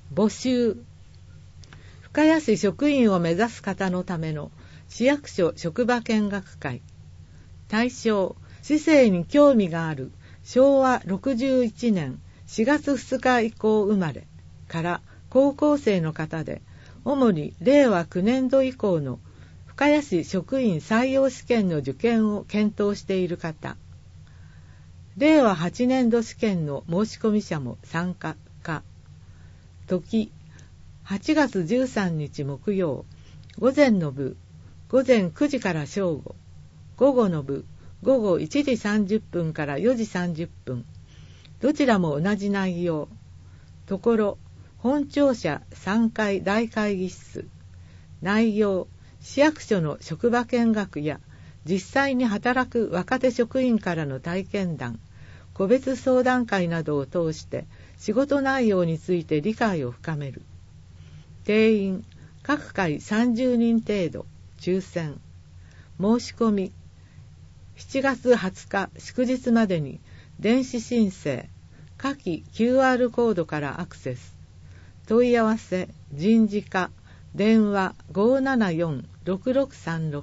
募集。深谷市職員を目指す方のための市役所職場見学会。対象、市政に興味がある昭和61年4月2日以降生まれから高校生の方で、主に令和9年度以降の深谷市職員採用試験の受験を検討している方、令和8年度試験の申込者も参加か。時、8月13日木曜、午前の部、午前9時から正午、午後の部、午後1時30分から4時30分、どちらも同じ内容。ところ、本庁舎3階大会議室。内容、市役所の職場見学や実際に働く若手職員からの体験談、個別相談会などを通して仕事内容について理解を深める。定員、各回30人程度、抽選。申し込み、7月20日祝日までに電子申請、下記 QR コードからアクセス。問い合わせ、人事課、電話 574-6636。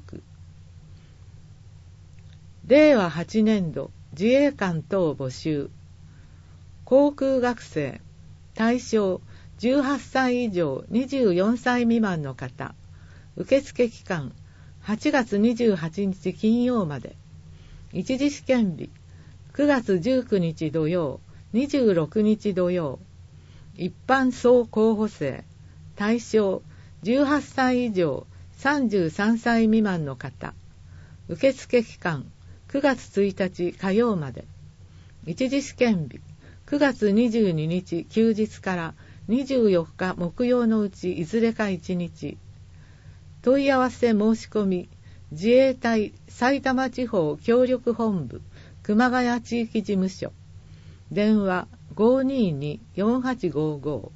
令和8年度自衛官等募集。航空学生、対象18歳以上24歳未満の方。受付期間8月28日金曜まで。一次試験日9月19日土曜、26日土曜。一般総候補生、対象18歳以上33歳未満の方。受付期間9月1日火曜まで。一次試験日9月22日休日から24日木曜のうちいずれか1日。問い合わせ申し込み、自衛隊埼玉地方協力本部熊谷地域事務所。電話 522-4855。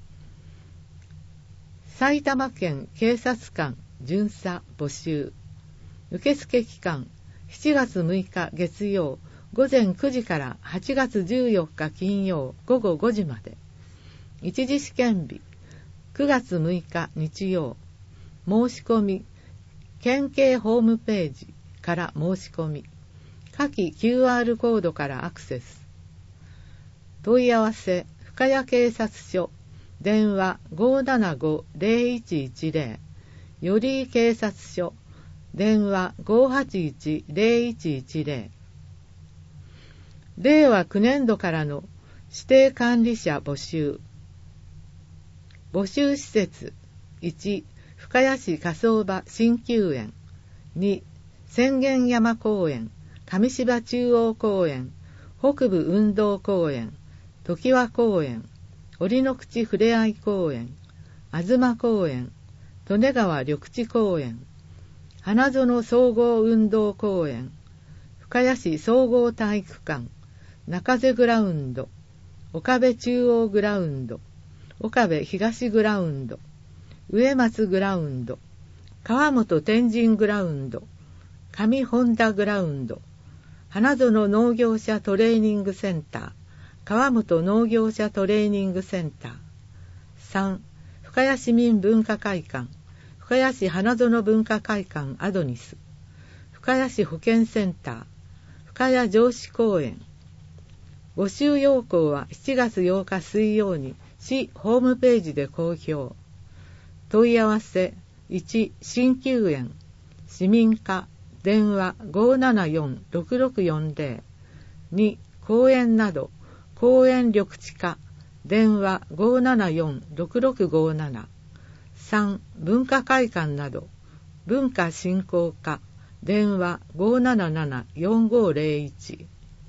埼玉県警察官巡査募集。受付期間7月6日月曜午前9時から8月14日金曜午後5時まで。一次試験日9月6日日曜。申し込み、県警ホームページから申し込み、下記 QR コードからアクセス。問い合わせ、深谷警察署、電話 575-0110、寄居警察署、電話 581-0110。令和9年度からの指定管理者募集。募集施設、1、深谷市火葬場新旧園。2、浅間山公園、上芝中央公園、北部運動公園、常盤公園、折の口ふれあい公園、東公園、利根川緑地公園、花園総合運動公園、深谷市総合体育館、中瀬グラウンド、岡部中央グラウンド、岡部東グラウンド、植松グラウンド、川本天神グラウンド、上本田グラウンド、花園農業者トレーニングセンター、川本農業者トレーニングセンター。3、深谷市民文化会館、深谷市花園文化会館アドニス、深谷市保健センター、深谷城址公園。募集要項は7月8日水曜に市ホームページで公表。問い合わせ、1、新旧園、市民課、電話 574-6640。2、公園など、公園緑地課、電話 574-6657。3、文化会館など、文化振興課、電話 577-4501。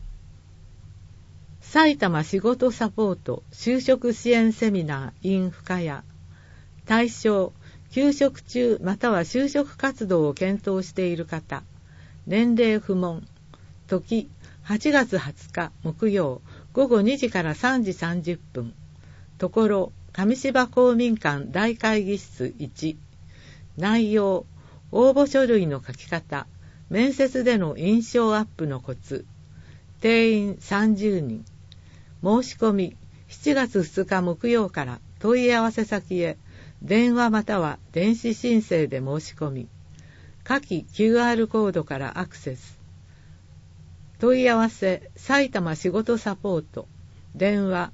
埼玉仕事サポート就職支援セミナー in 深谷。対象、休職中または就職活動を検討している方。年齢不問。時、8月20日木曜午後2時から3時30分。ところ、上芝公民館大会議室1。内容、応募書類の書き方、面接での印象アップのコツ。定員30人。申し込み、7月2日木曜から問い合わせ先へ電話または電子申請で申し込み、下記 QR コードからアクセス。問い合わせ埼玉仕事サポート電話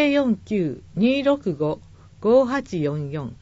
049-265-5844。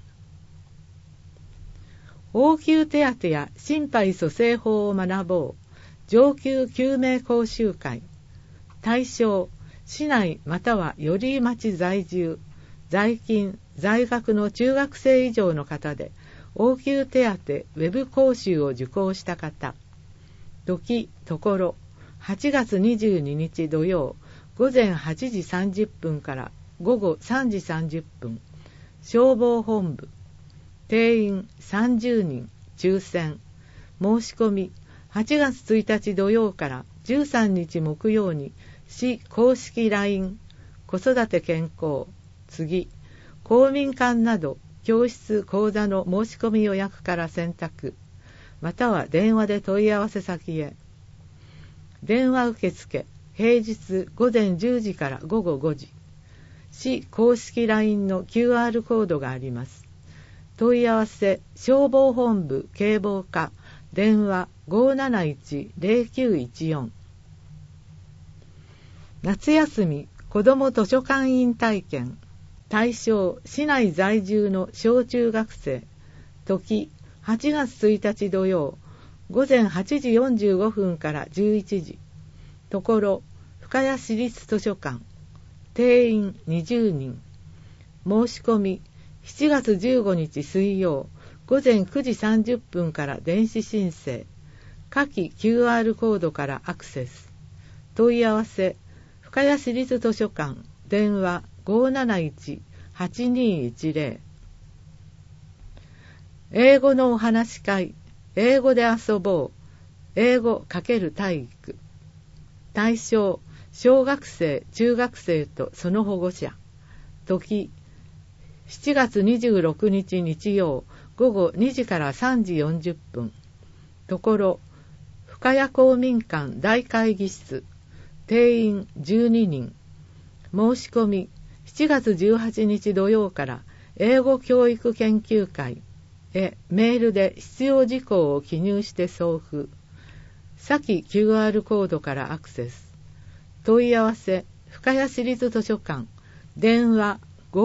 応急手当や心肺蘇生法を学ぼう上級救命講習会。対象市内または寄居町在住、在勤在学の中学生以上の方で応急手当ウェブ講習を受講した方。時ところ8月22日土曜午前8時30分から午後3時30分、消防本部。定員30人、抽選。申し込み8月1日土曜から13日木曜に市公式 LINE 子育て健康次公民館など教室講座の申し込み予約から選択、または電話で問い合わせ先へ。電話受付平日午前10時から午後5時。市公式 LINE の QR コードがあります。問い合わせ消防本部警防課電話 571-0914。 夏休み子ども図書館員体験。対象市内在住の小中学生。時8月1日土曜午前8時45分から11時。ところ深谷市立図書館。定員20人。申し込み7月15日水曜午前9時30分から電子申請。下記 QR コードからアクセス。問い合わせ深谷市立図書館電話 571-8210。 英語のお話し会。英語で遊ぼう英語×体育。対象小学生中学生とその保護者。時7月26日日曜午後2時から3時40分。ところ深谷公民館大会議室。定員12人。申し込み7月18日土曜から英語教育研究会へメールで必要事項を記入して送付。先 QR コードからアクセス。問い合わせ深谷市立図書館電話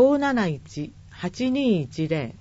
571-8210。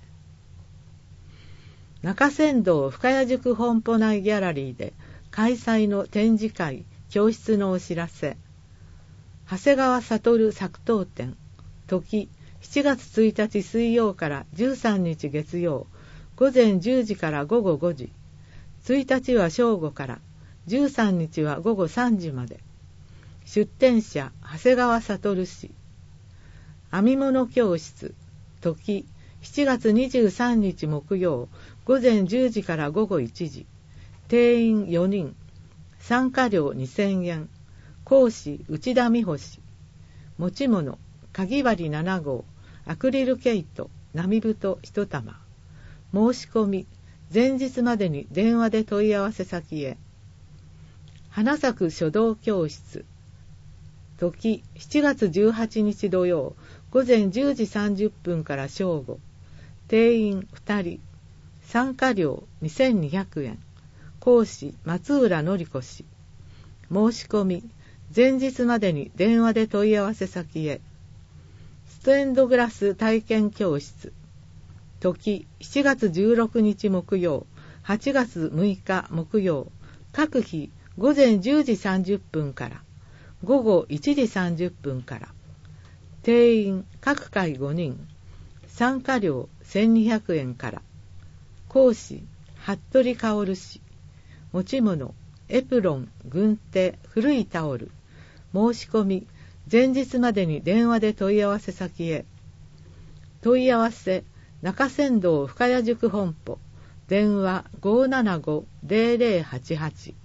中山道深谷塾本舗内ギャラリーで開催の展示会教室のお知らせ。長谷川悟作陶展。時7月1日水曜から13日月曜午前10時から午後5時。1日は正午から13日は午後3時まで。出展者長谷川悟氏。編み物教室。時7月23日木曜午前10時から午後1時。定員4人。参加料2000円。講師内田美穂氏。持ち物かぎ針7号アクリル毛糸波太1玉。申し込み前日までに電話で問い合わせ先へ。花咲く書道教室。時7月18日土曜午前10時30分から正午。定員2人。参加料2200円。講師松浦典子氏。申し込み前日までに電話で問い合わせ先へ。ステンドグラス体験教室。時7月16日木曜8月6日木曜各日午前10時30分から午後1時30分から。定員各回5人。参加料1200円から。講師服部薫氏。持ち物エプロン軍手古いタオル。申し込み前日までに電話で問い合わせ先へ。問い合わせ中山道深谷塾本舗電話 575-0088。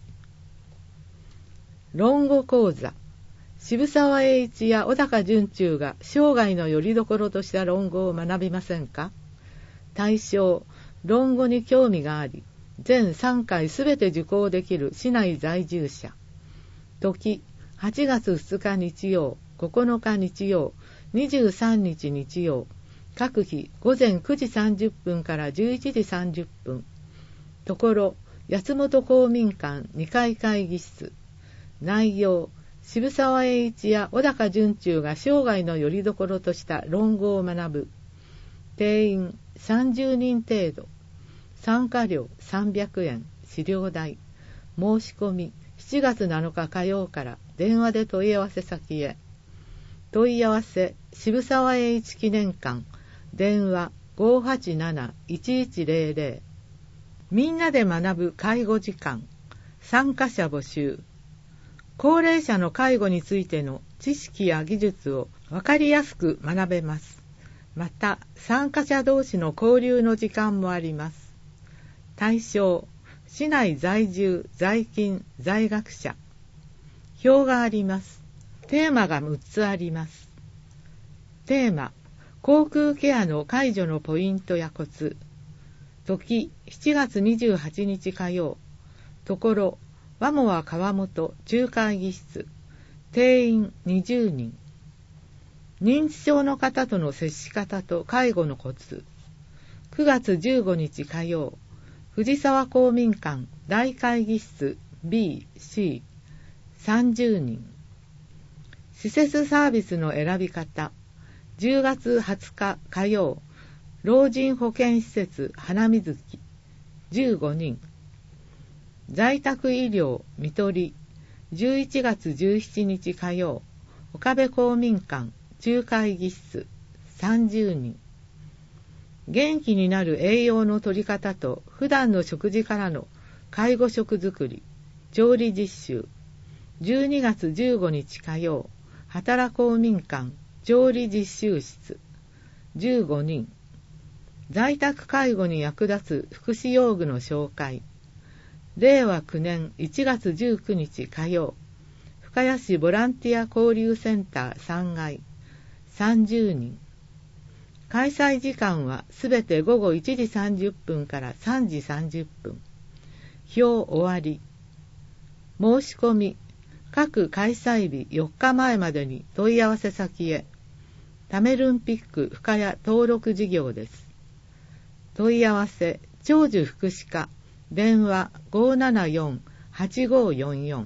論語講座。渋沢栄一や小高惇忠が生涯の拠り所とした論語を学びませんか。対象論語に興味があり全3回すべて受講できる市内在住者。時8月2日日曜9日日曜23日日曜各日午前9時30分から11時30分。ところ、安本公民館2階会議室。内容、渋沢栄一や小高惇忠が生涯の拠り所とした論語を学ぶ。定員30人程度。参加料300円。資料代。申し込み7月7日火曜から電話で問い合わせ先へ。問い合わせ渋沢栄一記念館。電話 587-1100。みんなで学ぶ介護時間。参加者募集。高齢者の介護についての知識や技術を分かりやすく学べます。また、参加者同士の交流の時間もあります。対象、市内在住、在勤、在学者。表があります。テーマが6つあります。テーマ、口腔ケアの介助のポイントやコツ。時、7月28日火曜。ところ、和モア川本中会議室。定員20人。認知症の方との接し方と介護のコツ。9月15日火曜。藤沢公民館大会議室 B、C。30人。施設サービスの選び方。10月20日火曜。老人保健施設花水木15人。在宅医療看取り11月17日火曜。岡部公民館中会議室30人。元気になる栄養の取り方と普段の食事からの介護食作り調理実習12月15日火曜。働公民館調理実習室15人。在宅介護に役立つ福祉用具の紹介。令和9年1月19日火曜。深谷市ボランティア交流センター3階30人。開催時間はすべて午後1時30分から3時30分。表終わり。申し込み。各開催日4日前までに問い合わせ先へ。タメルンピック深谷登録事業です。問い合わせ長寿福祉課電話 574-8544。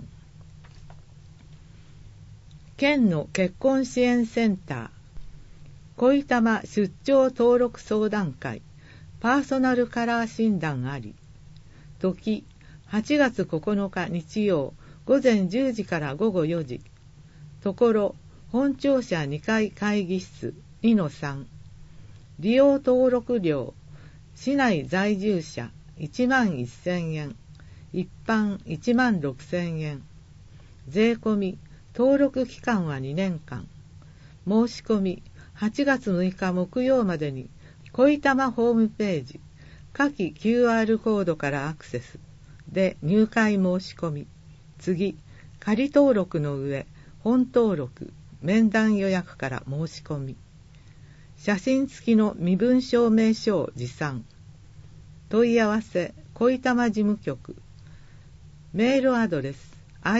県の結婚支援センター恋玉出張登録相談会パーソナルカラー診断あり。時8月9日日曜午前10時から午後4時。ところ本庁舎2階会議室 2-3。利用登録料市内在住者11,000円。一般16,000円。税込み。登録期間は2年間。申し込み。8月6日木曜までに恋玉ホームページ下記 QR コードからアクセスで入会申し込み。次、仮登録の上、本登録、面談予約から申し込み。写真付きの身分証明書を持参。問い合わせ恋玉事務局。メールアドレス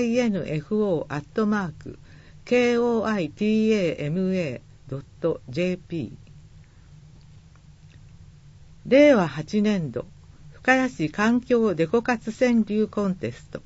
info@koitama.jp。 令和8年度深谷市環境デコ活川柳コンテスト。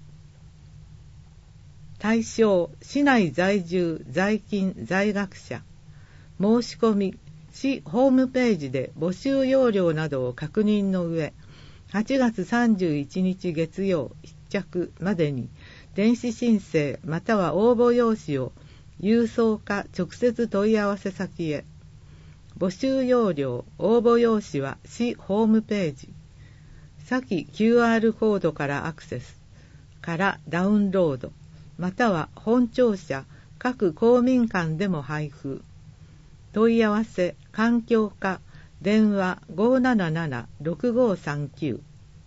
対象市内在住在勤在学者。申し込み市ホームページで募集要領などを確認の上、8月31日月曜必着までに電子申請または応募用紙を郵送か直接問い合わせ先へ。募集要領応募用紙は市ホームページ先 QR コードからアクセスからダウンロードまたは本庁舎各公民館でも配布。問い合わせ環境課電話 577-6539。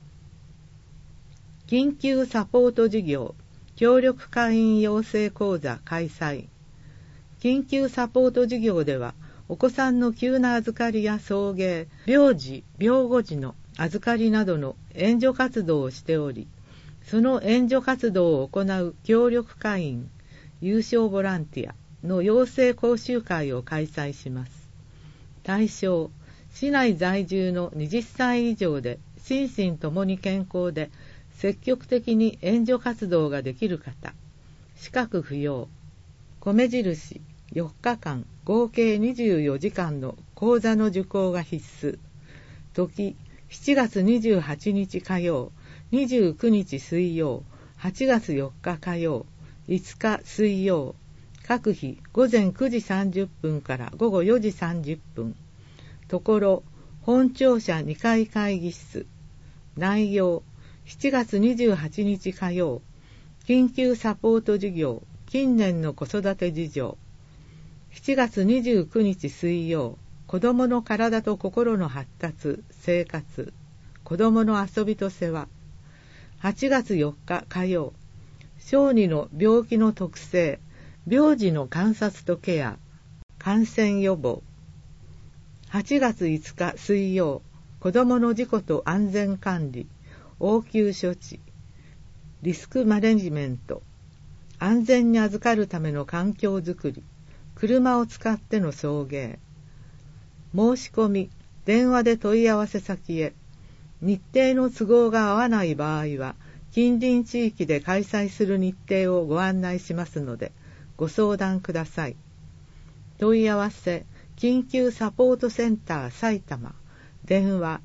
緊急サポート事業協力会員養成講座開催。緊急サポート事業ではお子さんの急な預かりや送迎、病児・病後時の預かりなどの援助活動をしており、その援助活動を行う協力会員、有償ボランティアの養成講習会を開催します。 対象、市内在住の20歳以上で心身ともに健康で積極的に援助活動ができる方。資格不要。米印4日間合計24時間の講座の受講が必須。時7月28日火曜、29日水曜、8月4日火曜、5日水曜。各日午前9時30分から午後4時30分。ところ本庁舎2階会議室。内容7月28日火曜、緊急サポート事業、近年の子育て事情。7月29日水曜、子どもの体と心の発達、生活、子どもの遊びと世話。8月4日火曜、小児の病気の特性、病児の観察とケア、感染予防。8月5日水曜、子どもの事故と安全管理、応急処置、リスクマネジメント、安全に預かるための環境づくり、車を使っての送迎。申し込み、電話で問い合わせ先へ。日程の都合が合わない場合は、近隣地域で開催する日程をご案内しますので、ご相談ください。問い合わせ、緊急サポートセンター埼玉、電話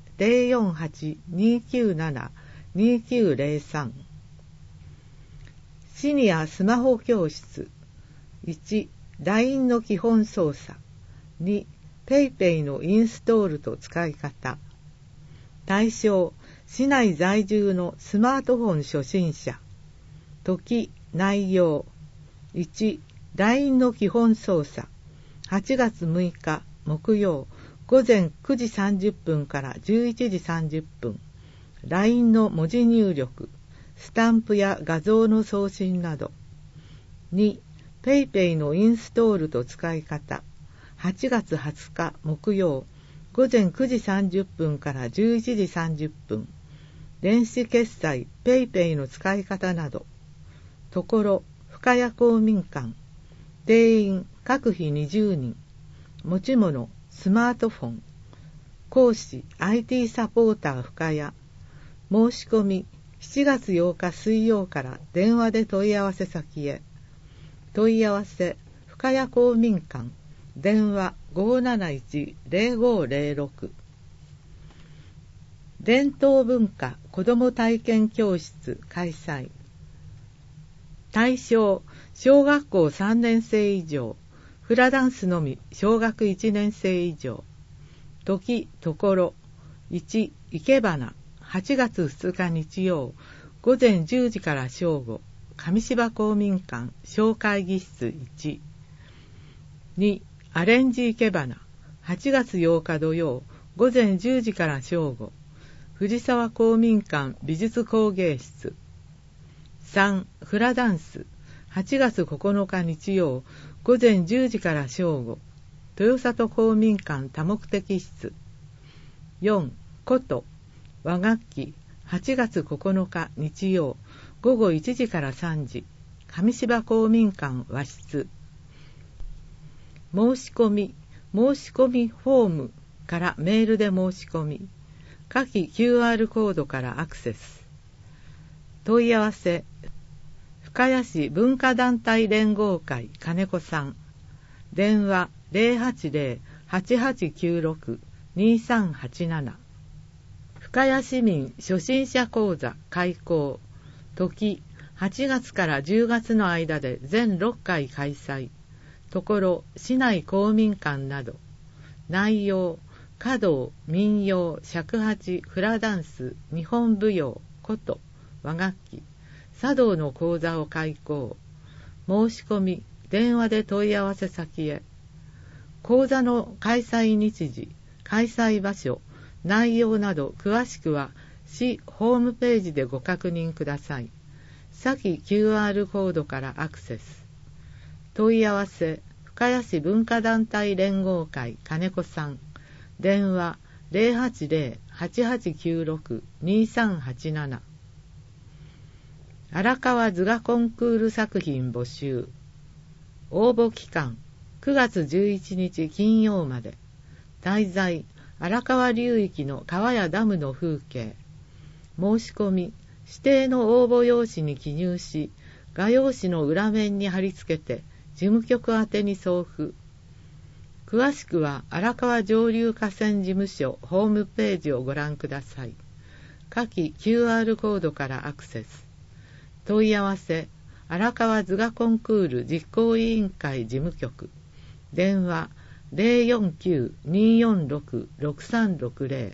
048-297-2903。シニアスマホ教室。1、LINE の基本操作。2、PayPay のインストールと使い方。対象、市内在住のスマートフォン初心者。時、内容。1、LINE の基本操作。8月6日木曜午前9時30分から11時30分。LINE の文字入力、スタンプや画像の送信など。2、PayPay のインストールと使い方。8月20日木曜午前9時30分から11時30分。電子決済 PayPay の使い方など。ところ深谷公民館。定員各日20人。持ち物スマートフォン。講師 IT サポーター深谷。申し込み7月8日水曜から電話で問い合わせ先へ。問い合わせ深谷公民館。電話 571-0506。伝統文化子ども体験教室開催。対象、小学校3年生以上、フラダンスのみ小学1年生以上。時、ところ。1、生け花、8月2日日曜、午前10時から正午、上芝公民館小会議室1。2、アレンジ生け花、8月8日土曜、午前10時から正午、藤沢公民館美術工芸室。3、フラダンス、8月9日日曜、午前10時から正午、豊里公民館多目的室。4、琴、和楽器、8月9日日曜、午後1時から3時、上芝公民館和室。申し込みフォームからメールで申し込み、下記 QR コードからアクセス。問い合わせ、深谷市文化団体連合会金子さん。電話 080-8896-2387。深谷市民初心者講座開講。時、8月から10月の間で全6回開催。ところ、市内公民館など。内容、華道、民謡、尺八、フラダンス、日本舞踊、琴、和楽器、茶道の講座を開講。申し込み、電話で問い合わせ先へ。講座の開催日時、開催場所、内容など詳しくは市ホームページでご確認ください。下記 QR コードからアクセス。問い合わせ、深谷市文化団体連合会金子さん。電話 080-8896-2387。荒川図画コンクール作品募集。応募期間9月11日金曜まで。 滞在、荒川流域の川やダムの風景。申し込み、指定の応募用紙に記入し、画用紙の裏面に貼り付けて、事務局宛てに送付。詳しくは荒川上流河川事務所ホームページをご覧ください。下記 QR コードからアクセス。問い合わせ、荒川図画コンクール実行委員会事務局。電話 049-246-6360。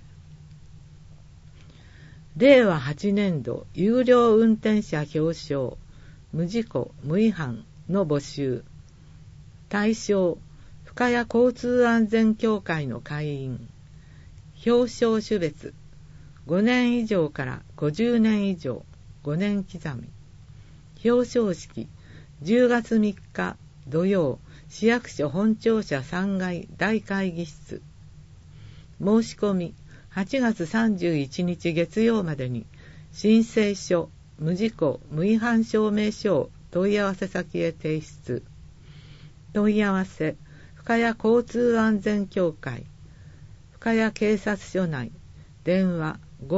令和8年度有料運転者表彰、無事故無違反の募集。対象、深谷交通安全協会の会員。表彰種別、5年以上から50年以上、5年刻み。表彰式、10月3日土曜、市役所本庁舎3階大会議室。申し込み、8月31日月曜までに、申請書、無事故無違反証明書を問い合わせ先へ提出。問い合わせ、深谷交通安全協会、深谷警察署内、電話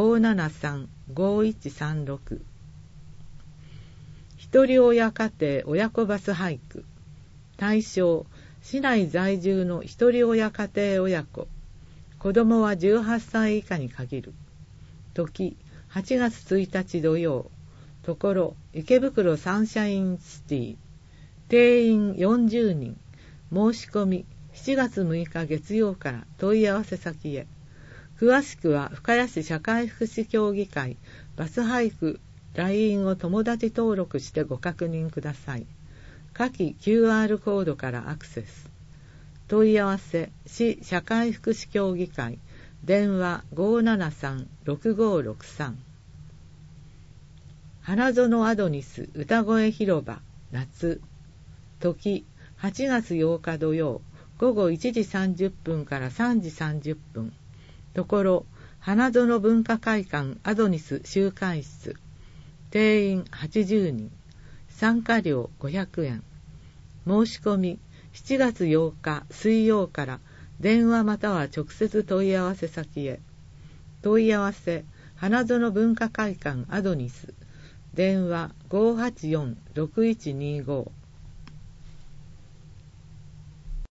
573-5136。一人親家庭親子バス配布。対象、市内在住の一人親家庭親子。子供は18歳以下に限る。時、8月1日土曜。ところ、池袋サンシャインシティ。定員40人。申し込み、7月6日月曜から問い合わせ先へ。詳しくは深谷市社会福祉協議会バス配布 LINE を友達登録してご確認ください。下記 QR コードからアクセス。問い合わせ、市社会福祉協議会、電話 573-6563。花園アドニス歌声広場夏。時、8月8日土曜、午後1時30分から3時30分。ところ、花園文化会館アドニス集会室。定員80人。参加料500円。申し込み、7月8日水曜から電話または直接問い合わせ先へ。問い合わせ、花園文化会館アドニス。電話 584-6125。